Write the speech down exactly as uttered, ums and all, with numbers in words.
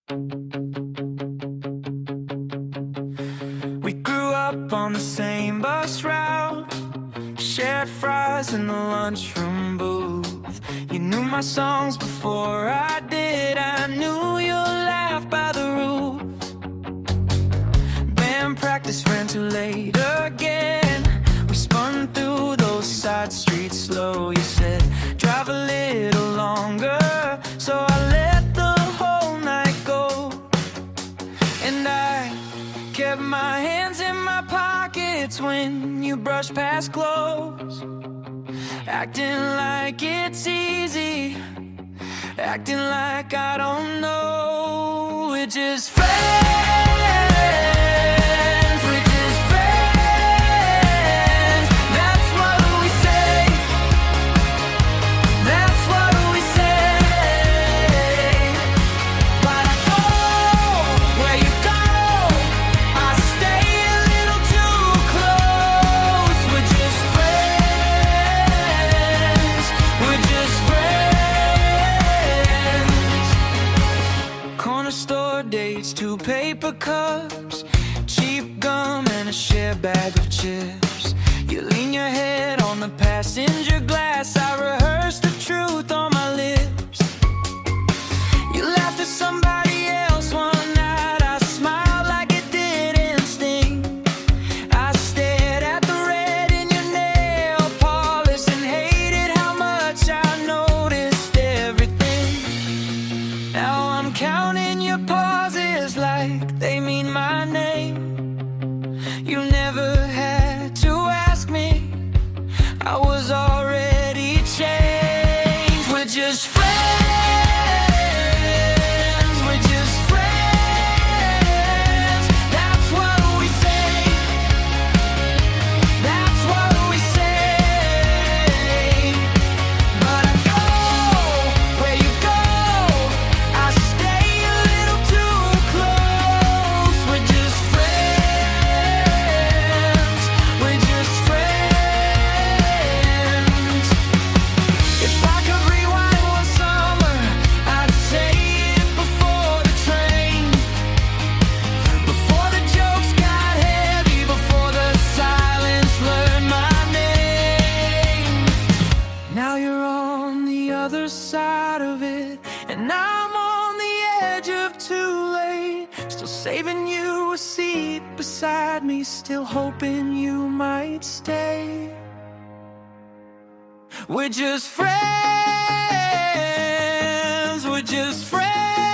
We grew up on the same bus route, shared fries in the lunchroom booth. You knew my songs before I did. I knew your laugh by the roof. Band practice ran too late again. We spun through those side streets slow. You said, drive a little longer, so I let the whole night go. And I kept my hands in my pockets when you brushed past clothes, acting like it's easy, acting like I don't know. We're just friends, we're just friends. That's what we say, that's what we say. But I go where you go, I stay a little too close. We're just friends, we're just friends. Corner store dates, two paper cups, cheap gum and a shared bag of chips. You lean your head on the passenger glass, I rehearse the truth on my lips. You laughed at somebody else one night, I smiled like it didn't sting. I stared at the red in your nail polish and hated how much I noticed everything. Now I'm counting your pauses like they mean my name. You never had to ask me, I was already changed. We're just friends, we're just friends. That's what we say, that's what we say. But I go where you go, I stay a little too close. We're just friends, we're just friends. If I could rewind one summer, I'd say it before the train, before the jokes got heavy, before the silence learned my name. Now you're on the other side of it, and I'm on the edge of too late. Still saving you a seat beside me, still hoping you might stay. We're just friends, we're just friends.